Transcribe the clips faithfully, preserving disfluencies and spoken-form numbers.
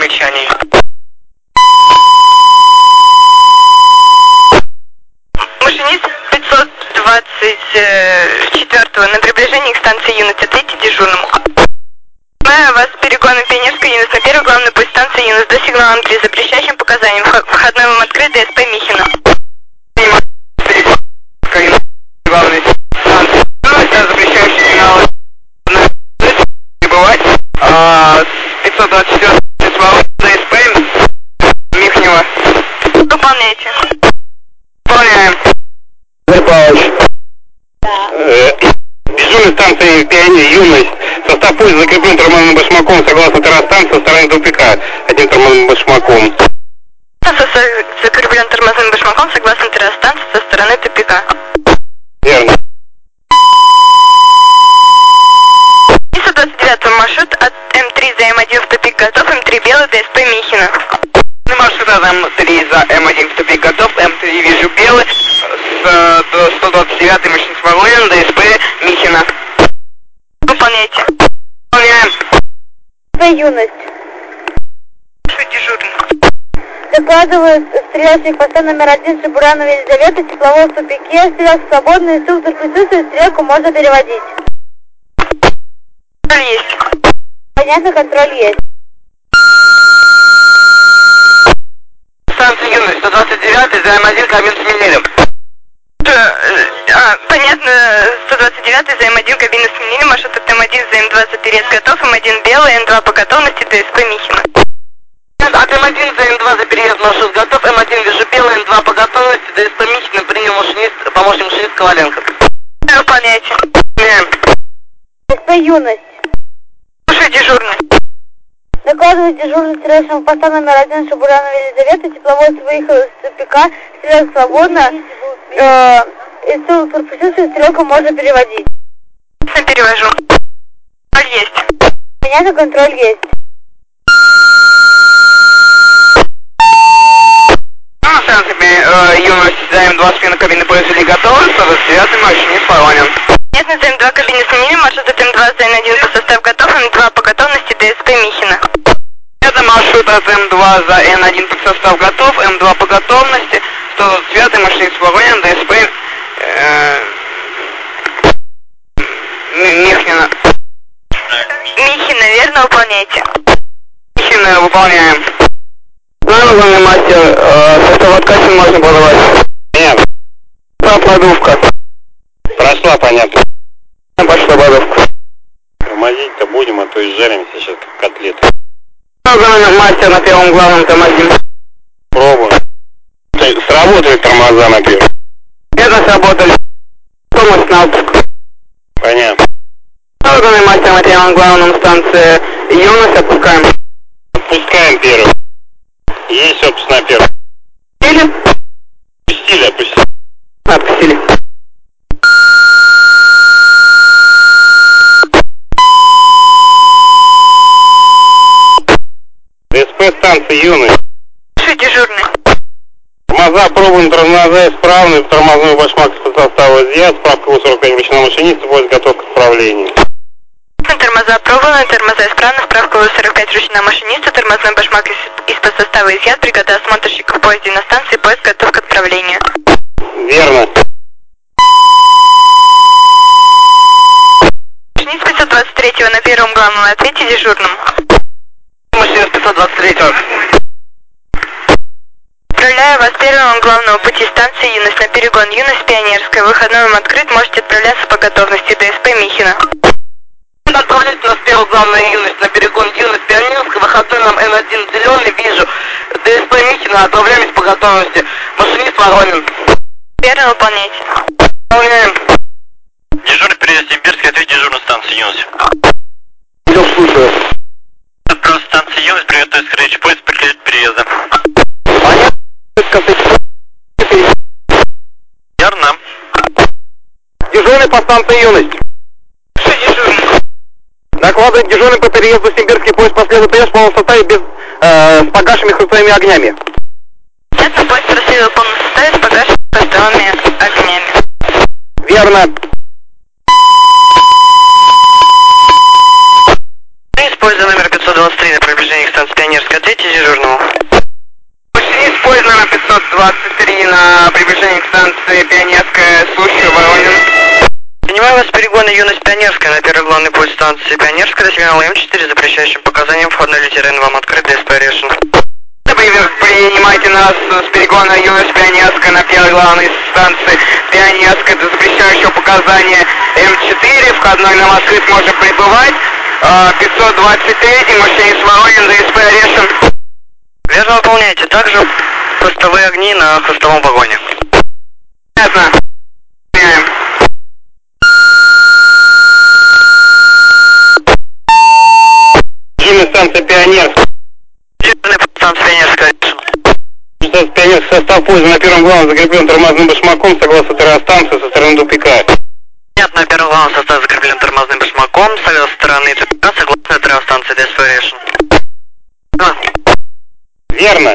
замечаний. Машинист пятьсот двадцать четыре на приближении к станции Юность. Ответьте дежурному. Знаю вас перегоном Пионерской Юность на первый главный путь станции Юность до сигнала три, запрещающим показаниям. Входной вам открыт, ДСП Михина. Главный станции Юность, запрещающий сигнал прибывать. пятьсот двадцать четыре ДСП Михнева. Выполняйте. Выполняем. Павлович. Дежурной станции Пионер Юность. Состав поезда закреплен тормозным башмаком согласно террастанции со стороны тупика. Одним тормозным башмаком. Состав закреплен тормозным башмаком согласно террастанции со стороны тупика. Верно. триста двадцать девятый маршрут от М три за М один в тупик готов, М три белый, ДСП Михина. Маршрут от М три за М один в тупик готов, М три вижу белый, с сто двадцать девятый машинист Воронин, ДСП Михина. Выполняйте. Выполняем. Юность. Что дежурный? Докладывает стрелочник поста номер один Шабуранова Елизавета, тепловой в тупике, стрелок свободный, инструктор присутствует, стрелку можно переводить. Контроль есть. Понятно, контроль есть. Станция Юность, сто двадцать девятый за М один кабин сменили. А, понятно, сто двадцать девятый за М один кабину сменили, маршрут от М один за М два за переезд готов, М один белый, М два по готовности, ДСП Михина. От М один за М два за переезд маршрут готов, М один вижу белый, М два по готовности, ДСП Михина принял машинист, помощник машинист Коваленко. Выполняйте. ДСП Юность. Слушай, дежурный. Докладывает дежурный стрелочного поста номер один Шабуранова Елизавета, тепловой выехал из тупика, стрелок свободно, э, инструктор присутствует, стрелку можно переводить. Я перевожу. Контроль есть. Понятно, контроль есть. На станции э, Юность за М два смена кабины поезда были готовы, сто двадцать девятый машинист Воронин. Понятно, за М два кабины сменили, маршрут от М два за М один по состав готов, М два по готовности, ДСП Михина. Это маршрут от М два за Н один под состав готов, М два по готовности, сто двадцать девятый машинист Воронин, ДСП э, Михнина. Михина, верно, выполняйте. Михнина выполняем. Главный мастер, э, состав откачан можно подавать. Нет. Продувка. Прошла, понятно. Пошла подувка. Тормозить-то будем, а то изжаримся сейчас как котлеты. Главный мастер на первом главном тормозим. Пробуем. Сработали тормоза на первом. Это сработали. Тормоз на отпуск. Понятно. Главный мастер на первом главном станции Юность отпускаем. Отпускаем первый. Есть отпуск на первый. Или? Отпустили, отпустили. Отпустили. ДСП станции Юность. Что дежурный? Тормоза пробуем, тормоза исправны, тормозной башмак из состава изъят, справка у сорок пять вручного машиниста, поезд готов к отправлению. Тормоза опробованы, тормоза исправны, справка сорок пять ручного машиниста, тормозной башмак из, из-под состава изъят, бригада осмотрщиков в поезде на станции, поезд готов к отправлению. Верно. Машинист пятьсот двадцать третьего на первом главном, ответьте дежурному. Машинист пятьсот двадцать третьего. Отправляю вас первого главного пути станции Юность на перегон Юность Пионерская. Выходной вам открыт, можете отправляться по готовности. ДСП Михина. Отправляйте нас первый главный Юность на перегон Юность Пионерская. Выходной нам Н один зеленый, вижу. ДСП Михина, отправляемся по готовности. Машинист Воронин. Верно, выполняйте. Выполняем. Дежурный переезд Симбирский, ответь дежурную станцию Юность. Я слушаю. Отправь станцию Юность, приготовить скорее поезд перед переездом. Понятно. Верно. Дежурный по станции Юность. Что дежурный? Докладывает дежурный по переезду Симбирский поезд последовал переезд в полном составе без, э, с погашенными хрустальными огнями. Это поезд проследовал в полном составе с погашенными хрустальными огнями. Верно. Поезд номер пятьсот двадцать три на приближении к станции Пионерской, ответьте приближение к станции Пионерская, слушаю, Воронин. Принимаю вас перегоны Юность Пионерская на первый главный путь станции Пионерская до сигнала М четыре, запрещающим показаниям входной литеры Н вам открыт, ДСП решен. Принимайте нас с перегона Юность Пионерская на первой главной станции Пионерская до запрещающего показания М четыре, входной нам открыт, можем прибывать. пятьсот двадцать три, машинист Воронин, ДСП решен. Верно выполняете. Также хвостовые огни на хвостовом вагоне. Понятно. Дежурная станция Пионерская. Дежурная станция Пионерская. Станция Пионерская, состав поезда на первом главном закреплен тормозным башмаком согласно террастанции со стороны тупика. Понятно, на первом главном состав закреплен тормозным башмаком со стороны тупика согласно террастанции ДСП решен. А. Верно.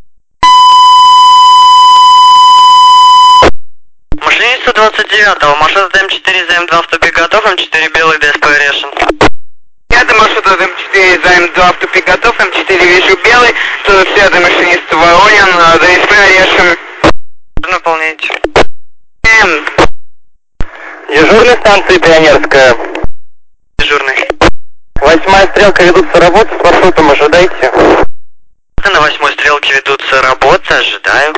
Машиниста двадцать девятого, маршрут М четыре за М два в тупик готов, М четыре белый, ДСП решен. Пятый маршрут от М четыре за М два в тупик готов, М четыре вижу белый, сорок пятый машинист Воронин, ДСП решен. Выполняйте. М. Дежурная станция Пионерская. Дежурный. Восьмая стрелка, ведутся работы, с маршрутом ожидайте. На восьмой стрелке ведутся работы, ожидаю.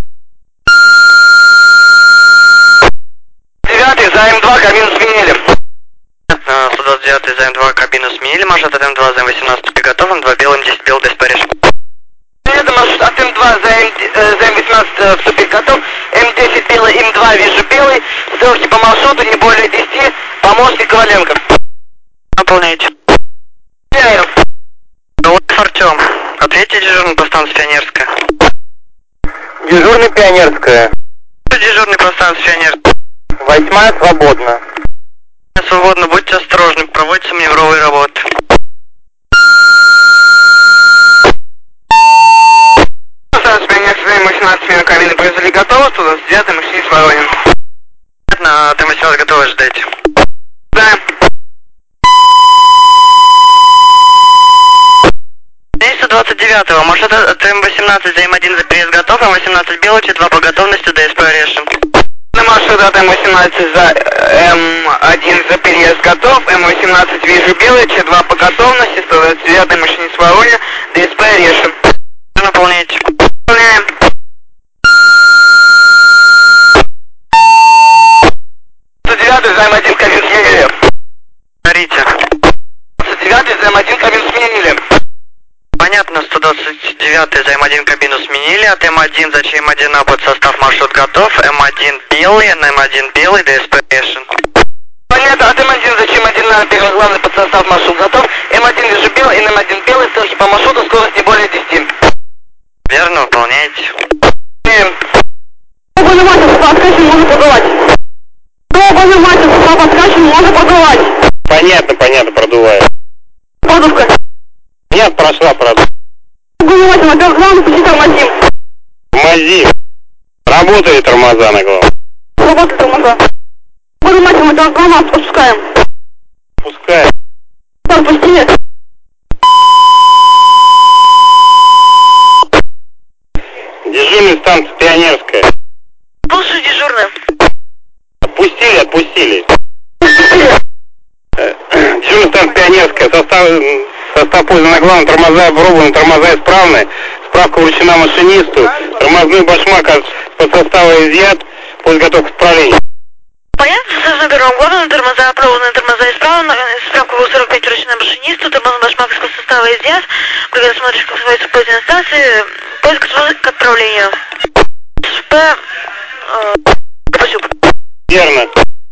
Девятый за М два кабину сменили. сто двадцать девятый за М два кабину сменили, маршрут от М два за М восемнадцать тупик готов, М два белый, М десять белый, ДСП решен. Это маршрут от М два за М, э, за М восемнадцать э, в тупик готов, М десять белый, М два вижу белый, стрелки по маршруту не более десяти, помощник Коваленко. Выполняйте. Теряю. Голубев Артем. Ответьте дежурный по станции Пионерская. Дежурная Пионерская. Дежурный по станции Пионерская. Восьмая свободна. Свободно, будьте осторожны, проводятся маневровые работы. Станция Пионерская, М восемнадцать смена кабины произвели готово, сто двадцать девятый машинист Воронин. На Т восемнадцать готовы, ждайте. Да. сто двадцать девятого, маршрут от М восемнадцать за М один за переезд готов, М восемнадцать белый, Ч два по готовности, ДСП решен. На маршрут от М восемнадцать за М один за переезд готов, М восемнадцать вижу белый, Ч два по готовности, сто двадцать девятый машинист Воронин, ДСП решен. Наполняйте. Выполняем. сто девятый за М один кабин сменили. Говорите. сто девятый за М один кабин сменили. Понятно, сто двадцать девятый за М один кабину сменили, от М один за Ч М один на подсостав маршрут готов, М один белый, на М один белый, ДСП решен. Понятно, от М один за Ч М один на первый главный подсостав маршрут готов, М один вижу белый и М один белый, стрелки по маршруту, скорость не более десяти. Верно, выполняйте. Оба нажимайте, по откачиванию можно продувать. Оба нажимайте, по откачиванию можно продувать. Понятно, понятно, продуваю. Продувка. Нет, прошла, продувка. Оба нажимайте, на первый главный пути тормозим. Тормози. Работали тормоза на главном. Работает тормоза. Оба нажимайте, на первый главный отпускаем. Пускай. Отпустили. Дежурная станция Пионерская. Слушай, дежурная. Отпустили, отпустили. Отпустили. Дежурная станция Пионерская. Состав, состав поезда на главном, тормоза оборудованы, тормоза исправны. Справка вручена машинисту. Тормозной башмак от подсостава изъят. Поезд готов к исправлению. Понятно, на первом главном тормоза опробованы, тормоза исправны, справка был сорок пять вручена машинисту, тормозной башмак из состава изъят. Когда смотришь, как называется поезд на станции, поезд готов к отправлению. СП... Э, Копачук. Верно.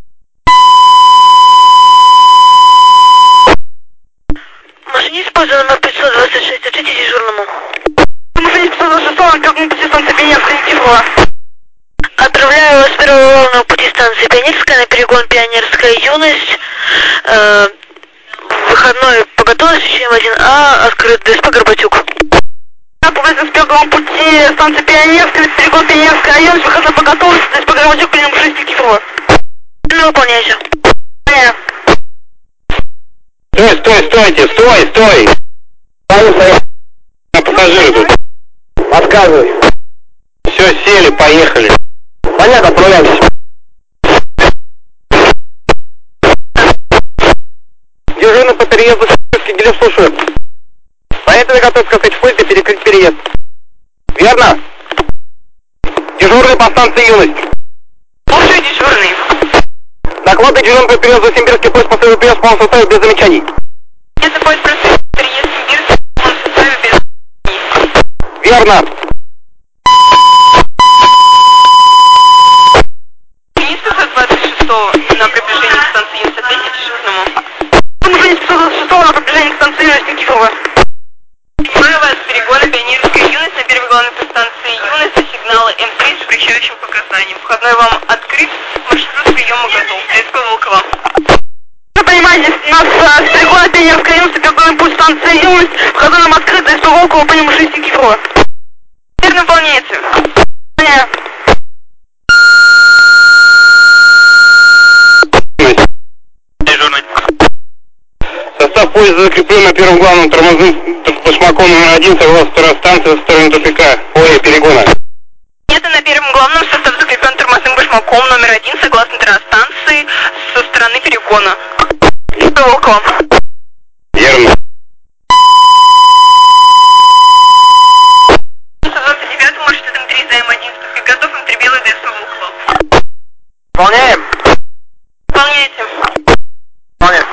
Машинист поезда номер пятьсот двадцать шесть, ответьте дежурному. Машинист пятьсот двадцать шесть, как мы пути станции Пионерская, Никифорова. Отправляю вас с первого главного пути станции Пионерская на перегон Пионерская Юность. Э, выходной по готовности Ч М один А открыт ДСП Горбатюк. Отправляется с первого пути станции Пионерская, на перегон Пионерская Юность, выходной по готовности, ДСП Горбатюк, принял машинист Никифорова. Ну, выполняйте. Понятно. Стой, стой, стойте, стой, стой. На пассажиры тут. Отказываюсь. Все, сели, поехали. Понятно, отправляемся. Дежурный по переезду Гелев, слушаю. Поэтому готов сказать в поезде перекрыть переезд. Верно? Дежурный по станции Юность. Слушаю, дежурный. Доклады дежурный по переезду Симбирский поезд последовал переезд в полном составе без замечаний. Если поезд происходит переезд Симбирский в полном составе без замечаний. Верно. пятьсот двадцать шестого на приближении к станции Юность, ответьте дежурному. Машинист пятьсот двадцать шестого на приближении к станции Юность Никифорова. Принимаю вас с перегона Пионерская Юность на первой главной подстанции Юность до сигнала эм три с запрещающим показанием. Входной вам открыт, маршрут приема готов. ДСП Волкова. Вы понимаете, у нас а, с перегона Пионерская Юность на первый путь станции Юность. Входной нам открыт, ДСП Волкова, по нему шесть Никифорова. Верно выполняется. Понятно. Дежурный. Состав поезда закреплен на первом главном тормозным башмаком номер один согласно второй станции со стороны тупика. Ой, перегона. Это на первом главном состав закреплен тормозным башмаком номер один согласно станции со стороны перегона. ДСП Волкова. Верно. двадцать девятый маршрут эм три за эм один. Ступик готов, эм три белый, ДСП Волкова. Выполняем. Выполняйте. Выполняем.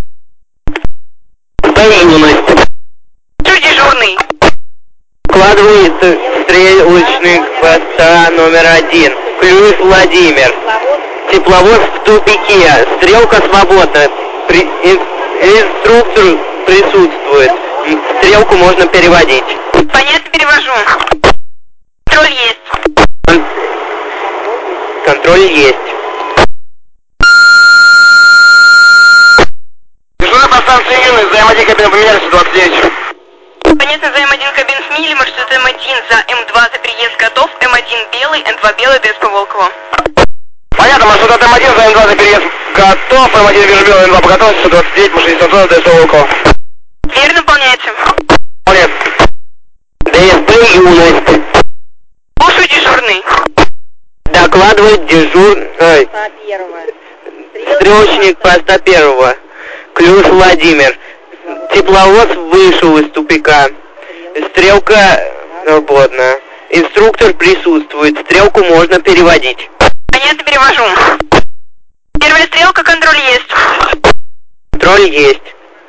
Юность. Что дежурный? Складывается стрелочный хвоста номер один. Клюев Владимир. Тепловоз в тупике. Стрелка свободна. При... Инструктор присутствует. Стрелку можно переводить. Понятно, перевожу. Контроль есть. Кон... Контроль есть. Дежурный по станции Юность, за эм один кабина поменялись двадцать девять. Понятно, за эм один кабин сменили, маршрут эм один за эм два за приезд готов, эм один белый, эм два белый, ДСП Волкова. Понятно, маршрут от эм один за эм два за переезд готов, эм один вижу белый, эм два по готовности, сто двадцать девять, машинист Антонов, ДСП Волкова. Верно выполняется. Нет. ДСП Юность. Слушаю, дежурный. Докладывает дежур... Ой. Стрелочник поста первого. Клюш Владимир. Тепловоз вышел из тупика. Стрелка свободна. Инструктор присутствует. Стрелку можно переводить. Понятно, перевожу. Первая стрелка, контроль есть. Контроль есть.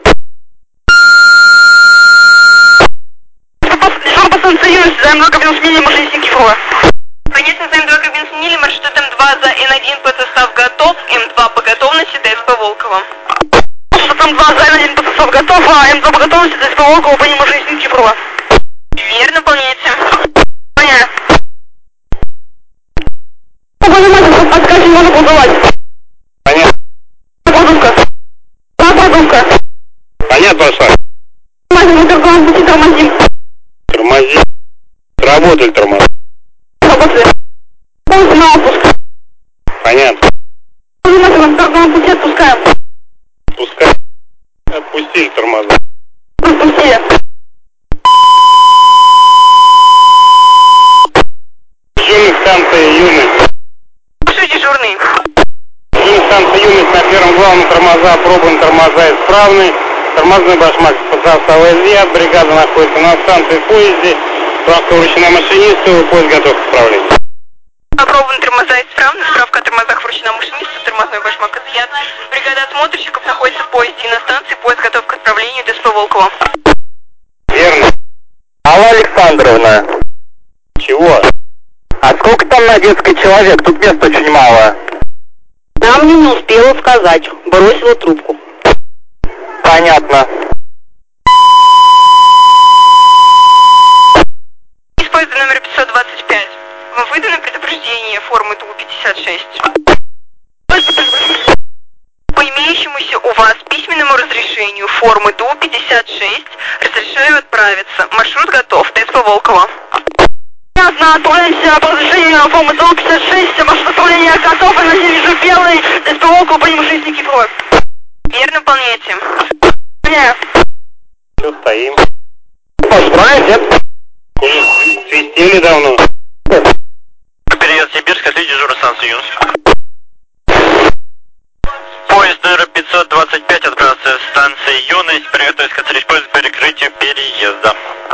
Дежурный по станции Юность, за эм два кабину сменили, машинист Никифорова. Понятно, за эм два кабин сменили, маршрут эм два за эн один подсостав готов, эм два по готовности, ДСП Волкова. эм два за эм один подсостав готов, а эм два по готовности, ДСП Волкова, по нему машинист Никифорова. Верно выполняется. Понятно. Понимаете, откачать можно продувать. Понятно. Продувка. Да, продувка. Понятно, пошла. Понимаете, мы только на пути тормозим. Тормози. Работали тормоз. Работали. Полностью на отпуск. Понятно. Понимаете, мы только на пути отпускаем. Пускай. Отпустили тормоза. Отпустили. Дежурный станция Юность. Слушаю, дежурный. Дежурный станция Юность на первом главном тормоза опробован, тормоза исправны. Тормозной башмак под состава изъят. Бригада находится на станции в поезде. Справка вручена машинисту. Поезд готов к отправлению. Опробованы тормоза исправны, справка о тормозах вручена машинисту, тормозной башмак изъят. Бригада осмотрщиков находится в поезде и на станции, поезд готов к отправлению, ДСП Волкова. Верно. Алла Александровна. Чего? А сколько там на детский человек? Тут места очень мало. Нам не успела сказать. Бросила трубку. Понятно. Из поезда номер пятьсот двадцать пять. Вам выдано предупреждение формы ТУ пятьдесят шесть. По имеющемуся у вас письменному разрешению формы ТУ пятьдесят шесть разрешаю отправиться. Маршрут готов. ДСП Волкова. Ясно, отправляемся по разрешению формы ТУ пятьдесят шесть, маршрут отправления готов, и на вижу белый, ДСП Волкова, по нему шесть Никифорова. Верно выполняете. Нет. Все, стоим. Поздравить, нет? Свистели давно. Переезд Сибирск, ответь дежурный. пятьсот двадцать пять отправился в станции Юность. Приготовиться к использованию перекрытию переезда.